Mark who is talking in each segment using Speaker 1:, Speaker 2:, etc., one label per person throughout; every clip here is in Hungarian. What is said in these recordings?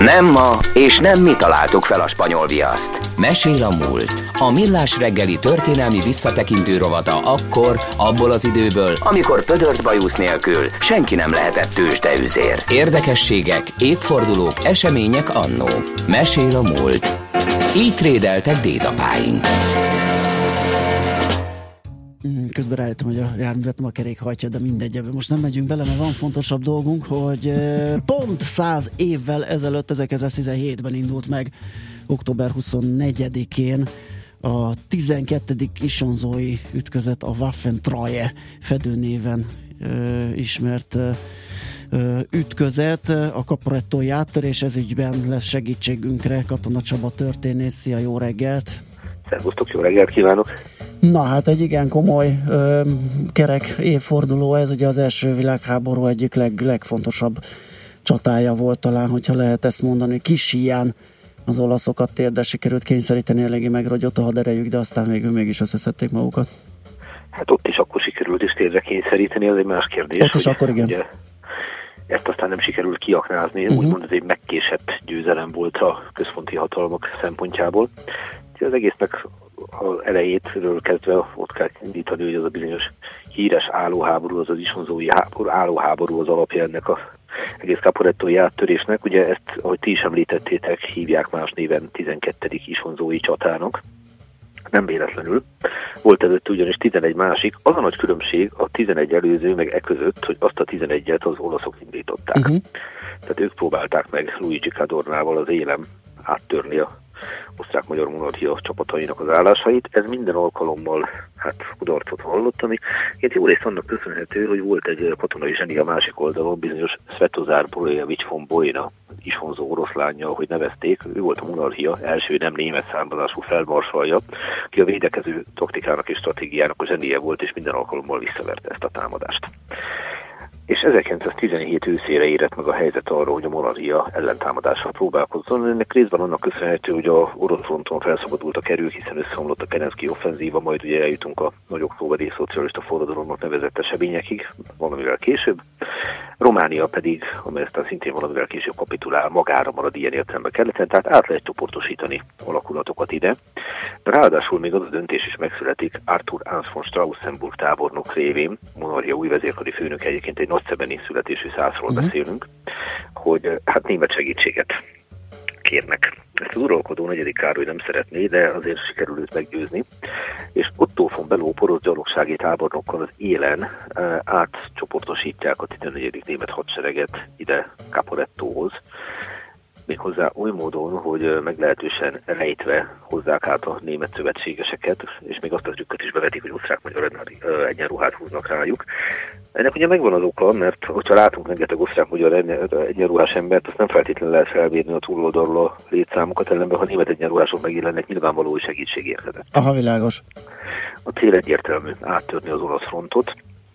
Speaker 1: Nem ma, és nem mi találtuk fel a spanyol viaszt. Mesél a múlt. A Millás reggeli történelmi visszatekintő rovata akkor, abból az időből, amikor pödört bajusz nélkül senki nem lehetett tőzsdeüzér. Érdekességek, évfordulók, események annó. Mesél a múlt. Így trédeltek dédapáink.
Speaker 2: Közben rájöttem, hogy a járművet ma kerék hajtja, de mindegy, ebben most nem megyünk bele, mert van fontosabb dolgunk, hogy pont 100 évvel ezelőtt, 1917-ben indult meg, október 24-én a 12. isonzói ütközet, a Waffentreue fedőnéven ismert ütközet, a Caporettói áttörés, ez ügyben lesz segítségünkre Katona Csaba történész. Szia, jó reggelt!
Speaker 3: Szervusztok, jó reggelt kívánok!
Speaker 2: Na hát egy igen komoly kerek évforduló, ez ugye az első világháború egyik legfontosabb csatája volt talán, hogyha lehet ezt mondani. Kis híján az olaszokat térdre sikerült kényszeríteni, eléggé megrogyott a haderejük, de aztán végül mégis összeszedték magukat.
Speaker 3: Hát ott is akkor sikerült is térdre kényszeríteni, az egy más kérdés.
Speaker 2: Ott is akkor igen. Ugye,
Speaker 3: ezt aztán nem sikerült kiaknázni, úgymond ez egy megkésett győzelem volt a központi hatalmak szempontjából. Az egésznek az elejétről kezdve ott kell indítani, hogy az a bizonyos híres állóháború, az isonzói állóháború az alapja ennek az egész caporettói áttörésnek. Ugye ezt, ahogy ti is említettétek, hívják más néven 12. isonzói csatának. Nem véletlenül. Volt előtt ugyanis 11 másik. Az a nagy különbség a 11 előző, meg között, hogy azt a 11-et az olaszok indították. Tehát ők próbálták meg Luigi Cadornával az élem áttörni a osztrák-magyar monarchia csapatainak az állásait. Ez minden alkalommal kudarcot vallott, ami jó részt annak köszönhető, hogy volt egy katonai zseni a másik oldalon, bizonyos Svetozár Borojevics von Bojna, isonzó oroszlánja, ahogy nevezték. Ő volt a monarchia első nem német származású felmarsalja, aki a védekező taktikának és stratégiának a zsenie volt, és minden alkalommal visszaverte ezt a támadást. És 1917 őszére érett meg a helyzet arra, hogy a monarchia ellentámadással próbálkozzon. Ennek részben annak köszönhető, hogy a orosz fronton felszabadultak erők, hiszen összeomlott a Kerenszky offenzíva, majd ugye eljutunk a nagy októberi szocialista forradalomnak nevezett eseményekig, valamivel később. Románia pedig, amely aztán szintén valamivel később kapitulál, magára marad ilyen értelemben keleten, tehát át lehet csoportosítani alakulatokat ide. De ráadásul még az a döntés is megszületik Arthur Ernst von Straussenburg tábornok révén, monarchia új vezérkari főnök, egyébként egy nagyszebeni születésű szászról beszélünk, hogy német segítséget kérnek. Ezt az uralkodó negyedik Károly nem szeretné, de azért sikerül őt meggyőzni. És Otto von Below porosz gyalogsági tábornokkal az élen átcsoportosítják a 14. német hadsereget ide Caporettóhoz. Méghozzá oly módon, hogy meglehetősen rejtve hozzák át a német szövetségeseket, és még azt a trükköt is bevetik, hogy osztrák-magyar egyenruhát húznak rájuk. Ennek ugye megvan az oka, mert hogyha látunk rengeteg osztrák-magyar egyenruhás embert, azt nem feltétlenül lehet felmérni a túloldalról a létszámokat, ellenben ha német egyenruhások megjelennek, nyilvánvaló, hogy segítség érkezett.
Speaker 2: Aha, világos.
Speaker 3: A cél egyértelmű, áttörni az olasz frontot,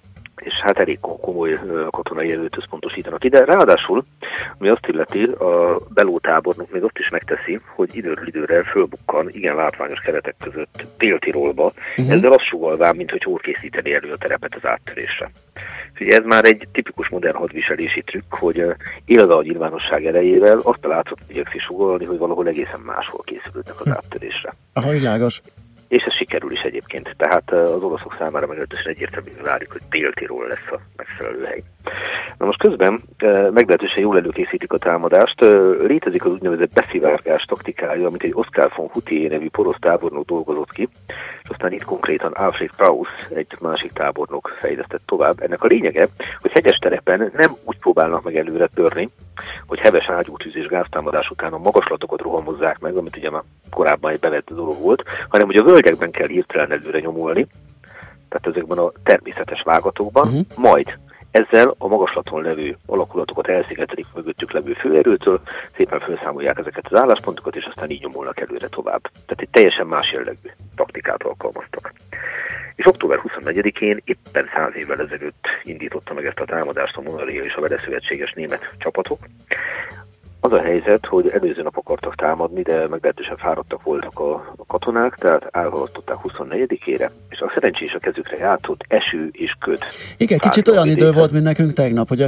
Speaker 3: és elég komoly katonai erőt összpontosítanak ide. Ráadásul, ami azt illeti, a Below tábornok még azt is megteszi, hogy időről időre fölbukkan igen látványos keretek között Dél-Tirolba, ezzel azt sugallván, mint hogy hol készíteni elő a terepet az áttörésre. Ugye ez már egy tipikus modern hadviselési trükk, hogy élve a nyilvánosság erejével azt a látszott igyekszik sugallani, hogy valahol egészen máshol készülődnek az áttörésre.
Speaker 2: Aha, világos.
Speaker 3: És ez sikerül is egyébként. Tehát az olaszok számára meglehetősen egyértelműen válik, hogy Dél-Tirol lesz a megfelelő hely. Na most közben meglehetősen jól előkészítik a támadást. Létezik az úgynevezett beszivárgás taktikája, amit egy Oskar von Hutier nevű porosz tábornok dolgozott ki, és aztán itt konkrétan Alfred Krauss, egy másik tábornok fejlesztett tovább. Ennek a lényege, hogy hegyes terepen nem úgy próbálnak meg előre törni, hogy heves ágyútűz és gáztámadás után a magaslatokat rohamozzák meg, amit ugye már korábban egy bevett dolog volt, hanem hogy a völgyekben kell hirtelen előre nyomulni, tehát ezekben a természetes vágatokban, majd ezzel a magaslaton levő alakulatokat elszigetelik mögöttük levő főerőtől, szépen felszámolják ezeket az álláspontokat, és aztán így nyomulnak előre tovább. Tehát egy teljesen más jellegű taktikát alkalmaztak. És október 24-én éppen 100 évvel ezelőtt indította meg ezt a támadást a monarchia és a vele szövetséges német csapatok. Az a helyzet, hogy előző nap akartak támadni, de meglehetősen fáradtak voltak a katonák, tehát elhalasztották 24-ére, és a szerencsés a kezükre játszott eső és köd.
Speaker 2: Igen, kicsit olyan idő volt, mint nekünk tegnap, hogy a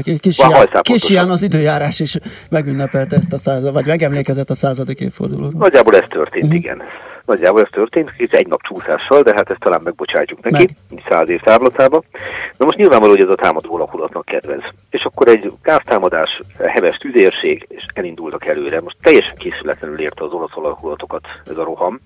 Speaker 2: kis ilyen az időjárás is megünnepelte ezt a vagy megemlékezett a 100. évfordulóra.
Speaker 3: Nagyjából ez történt, igen. Nagyjából ez történt, egy nap csúszással, de hát ezt talán megbocsátjuk neki, 100 év távlatában. Na most nyilvánvaló, hogy ez a támadó alakulatnak kedvez. És akkor egy gáztámadás, heves tüzérség, és elindultak előre. Most teljesen készületlenül érte az olasz alakulatokat ez a roham,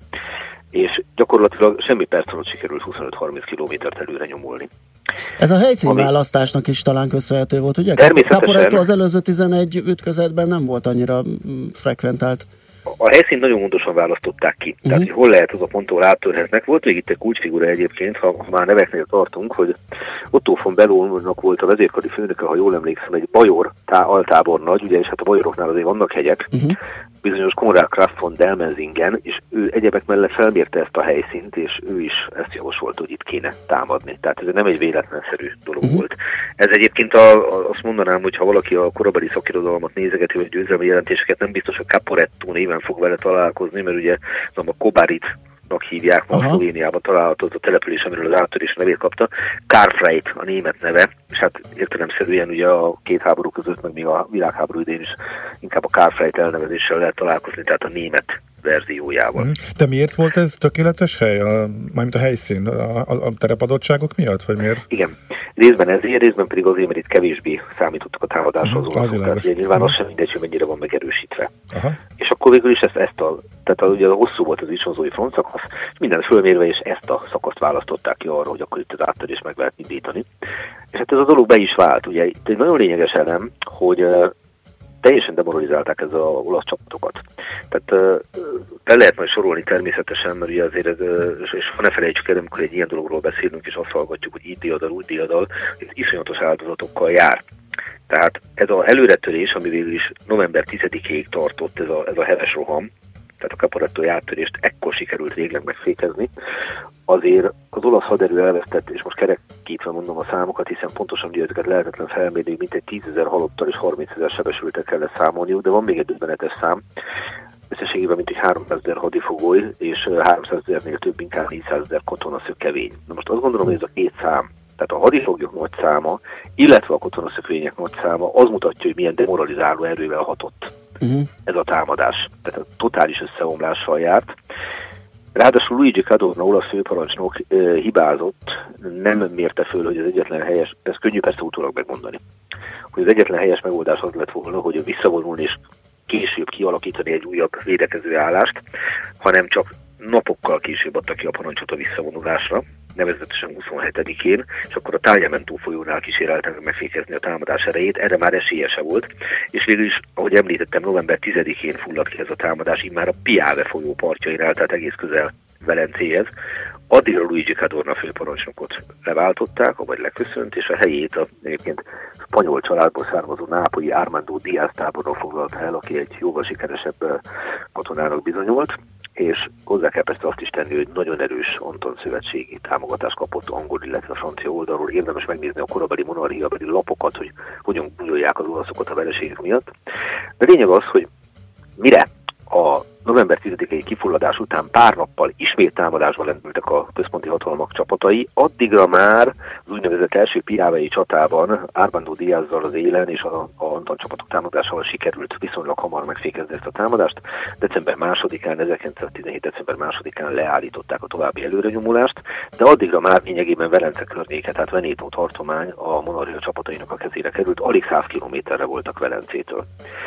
Speaker 3: és gyakorlatilag semmi perc alatt sikerült 25-30 kilométert előre nyomulni.
Speaker 2: Ez a helyszínválasztásnak is talán köszönhető volt, ugye?
Speaker 3: Természetesen.
Speaker 2: Caporetto az előző 11 ütközetben nem volt annyira frekventált.
Speaker 3: A helyszínt nagyon gondosan választották ki. Tehát, hogy hol lehet az a pont, ahol áttörhetnek. Volt még itt egy kulcsfigura egyébként, ha már neveknél tartunk, hogy Otto von Bellónak volt a vezérkari főnöke, ha jól emlékszem, egy bajor altábornagy, ugye, és hát a bajoroknál azért vannak hegyek, bizonyos Konrad Kraft von Delmenzingen, és ő egyebek mellett felmérte ezt a helyszínt, és ő is ezt javasolta, hogy itt kéne támadni. Tehát ez nem egy véletlenszerű dolog volt. Ez egyébként azt mondanám, hogy ha valaki a korabeli szakirodalmat nézegeti, vagy győzelmi jelentéseket, nem biztos, hogy Caporetto néven fog vele találkozni, mert ugye a Kobaritnak hívják, ma Szlovéniában található az a település, amiről az áttörés nevét kapta. Karlsruhe a német neve, és hát értelemszerűen ugye a két háború között, meg még a világháború idején is inkább a Karlsruhe elnevezéssel lehet találkozni, tehát a német verziójával.
Speaker 4: De miért volt ez tökéletes hely? Mármint a helyszín, a terepadottságok miatt, vagy miért?
Speaker 3: Igen. Részben ezért, részben pedig azért, mert itt kevésbé számítottak a támadáshoz olaszok. Tehát nyilván az sem mindegy, hogy mennyire van megerősítve. És akkor végül is tehát ugye hosszú volt az isonzói frontszakasz, és mindent fölmérve, és ezt a szakaszt választották ki arra, hogy akkor itt az áttörést meg lehet indítani. És hát ez a dolog be is vált. Ugye itt egy nagyon lényeges elem, hogy teljesen demoralizálták ez az olasz csapatokat. Tehát le lehet majd sorolni természetesen, mert ugye azért és ne felejtsük el, amikor egy ilyen dologról beszélünk, és azt hallgatjuk, hogy így diadal, úgy diadal, ez iszonyatos áldozatokkal jár. Tehát ez az előretörés, ami végül is november 10-ig tartott, ez a heves roham, tehát a Caporettói áttörést ekkor sikerült végleg megfékezni, azért az olasz haderő elvesztett, és most kerekítve mondom a számokat, hiszen pontosan ugye ezeket lehetetlen felmérni, mint egy 10 000 halottal és 30 000 sebesültek kellett számolniuk, de van még egy döbbenetes szám, összességében mintegy 300 000 hadifogoly, és 300 000-nél több, inkább 400 000 katonaszökevény. Na most azt gondolom, hogy ez a két szám, tehát a hadifoglyok nagy száma, illetve a katonaszökevények nagy száma, az mutatja, hogy milyen demoralizáló erővel hatott ez a támadás. Tehát a totális összeomlással járt. Ráadásul Luigi Cadorna, olasz főparancsnok hibázott, nem mérte föl, hogy az egyetlen helyes, ez könnyű persze utólag megmondani, hogy az egyetlen helyes megoldás az lett volna, hogy visszavonulni és később kialakítani egy újabb védekező állást, hanem csak napokkal később adta ki a parancsot a visszavonulásra, nevezetesen 27-én, és akkor a Tagliamento folyónál kíséreltek megfékezni a támadás erejét, erre már esélyese volt, és végül is, ahogy említettem, november 10-én fulladt ki ez a támadás, immár a Piave folyó partjainál, tehát egész közel Velencéhez. Addigra Luigi Cadorna főparancsnokot leváltották, vagy leköszönt, és a helyét egyébként spanyol családból származó nápolyi Armando Díaz tábornok foglalta el, aki egy jóval sikeresebb katonának bizonyult, és hozzá kell persze azt is tenni, hogy nagyon erős Anton szövetségi támogatást kapott angol, illetve a francia oldalról. Érdemes megnézni a korabeli monarchiabeli lapokat, hogy hogyan gúnyolják az olaszokat a vereségek miatt. De lényeg az, hogy mire a november 10-i kifulladás után pár nappal ismét támadásba lendültek a központi hatalmak csapatai, addigra már az úgynevezett első piávei csatában Armando Díazzal az élen és a Anton csapatok támadásával sikerült viszonylag hamar megfékezni ezt a támadást. December 2-án, 1917. december 2-án leállították a további előrenyomulást, de addigra már lényegében Velence környéke, tehát Veneto tartomány a monarchia csapatainak a kezére került, alig 100 kilométerre voltak Velencétől.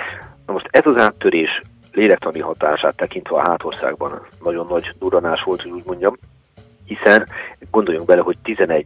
Speaker 3: Na most ez az áttörés lélektani hatását tekintve a hátországban nagyon nagy durranás volt, hogy úgy mondjam, hiszen gondoljunk bele, hogy 11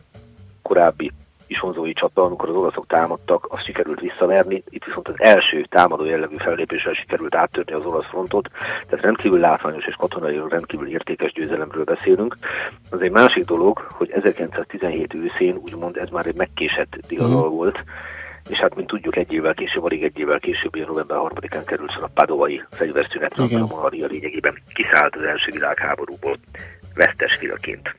Speaker 3: korábbi isonzói csata, amikor az olaszok támadtak, azt sikerült visszaverni, itt viszont az első támadó jellegű fellépéssel sikerült áttörni az olasz frontot, tehát rendkívül látványos és katonai rendkívül értékes győzelemről beszélünk. Az egy másik dolog, hogy 1917 őszén úgymond ez már egy megkésett diadal volt, és hát, mint tudjuk, alig egy évvel később, november 3-án került sor a padovai fegyverszünetre, a monarchia lényegében kiszállt az első világháborúból vesztesfilaként.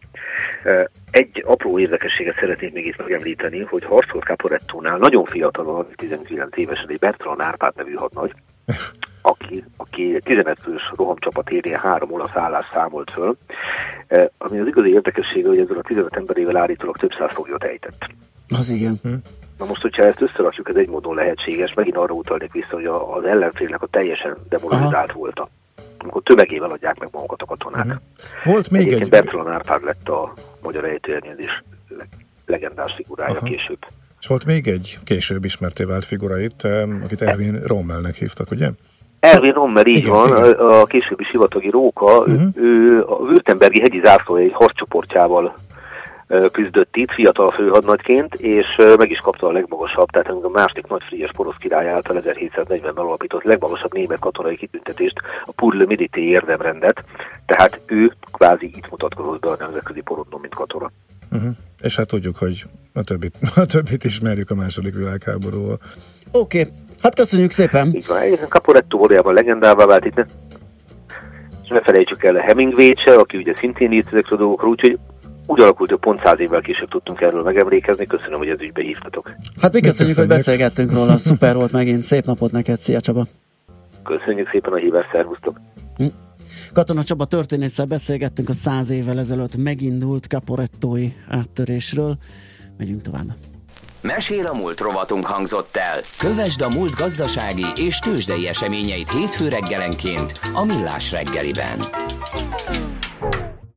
Speaker 3: Egy apró érdekességet szeretnék még itt megemlíteni, hogy harcolt Caporettónál nagyon fiatalon, 19 évesen egy Bertrand Árpád nevű hadnagy, aki 15 fős rohamcsapat élén 3 olasz állást számolt föl, ami az igazi érdekessége, hogy ezzel a 15 emberével állítólag több száz foglyot ejtett.
Speaker 2: Az igen.
Speaker 3: Na most, hogyha ezt összerakjuk, ez egy módon lehetséges, megint arra utalnék vissza, hogy az ellenfélnek a teljesen demoralizált volta, amikor tömegével adják meg magukat a katonák.
Speaker 4: Volt még
Speaker 3: egyébként
Speaker 4: egy...
Speaker 3: Bertalan Árpád lett a magyar ejtőernyőzés legendás figurája később.
Speaker 4: És volt még egy később ismerté vált figura itt, akit Erwin Rommelnek hívtak, ugye?
Speaker 3: Erwin Rommel, így van, a későbbi sivatagi róka, ő a Württembergi hegyi zászlói egy harccsoportjával küzdött itt, fiatal főhadnagyként, és meg is kapta a legmagasabb, tehát a második nagy Frigyes porosz király által 1740-ben alapított legmagasabb német katonai kitüntetést, a Pour le Mérite érdemrendet, tehát ő kvázi itt mutatkozott be a nemzetközi porondon, mint katona.
Speaker 4: És hát tudjuk, hogy a többit ismerjük a második világháborúval.
Speaker 2: Oké. Hát köszönjük szépen!
Speaker 3: Így van, Caporetto valójában legendává vált itt, és ne felejtsük el a Hemingway-t se, aki ugye szintén írt ezekről a dolgokról, úgyhogy úgy alakult, hogy pont 100 évvel később tudtunk erről megemlékezni. Köszönöm, hogy ez ügybe hívtatok.
Speaker 2: Hát mi köszönjük, hogy beszélgettünk róla. Szuper volt megint. Szép napot neked. Szia, Csaba!
Speaker 3: Köszönjük szépen a hívást, szervusztok!
Speaker 2: Katona Csaba történésszel beszélgettünk a 100 évvel ezelőtt megindult caporettói áttörésről. Megyünk tovább.
Speaker 1: Mesél a múlt rovatunk hangzott el. Kövesd a múlt gazdasági és tőzsdei eseményeit hétfő reggelenként a Millás reggeliben.